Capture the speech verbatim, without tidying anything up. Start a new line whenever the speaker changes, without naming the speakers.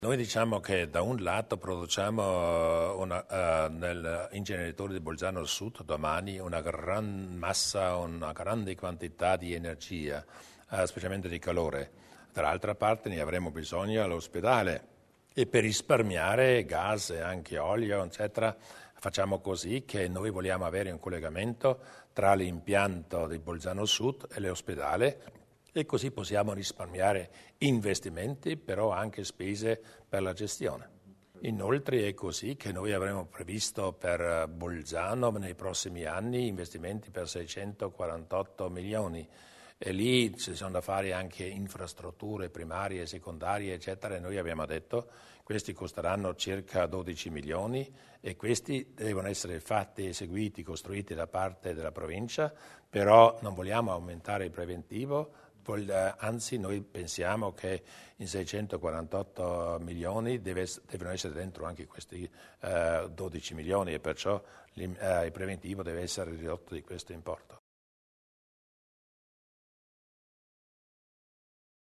Noi diciamo che da un lato produciamo una, uh, nel inceneritore di Bolzano Sud domani una gran massa, una grande quantità di energia, uh, specialmente di calore. Dall'altra parte ne avremo bisogno all'ospedale e per risparmiare gas e anche olio, eccetera, facciamo così che noi vogliamo avere un collegamento tra l'impianto di Bolzano Sud e l'ospedale e così possiamo risparmiare investimenti, però anche spese per la gestione. Inoltre è così che noi avremo previsto per Bolzano nei prossimi anni investimenti per seicentoquarantotto milioni e lì ci sono da fare anche infrastrutture primarie, secondarie, eccetera, e noi abbiamo detto questi costeranno circa dodici milioni e questi devono essere fatti, eseguiti, costruiti da parte della provincia, però non vogliamo aumentare il preventivo, anzi noi pensiamo che in seicentoquarantotto milioni deve, devono essere dentro anche questi uh, dodici milioni e perciò uh, il preventivo deve essere ridotto di questo importo.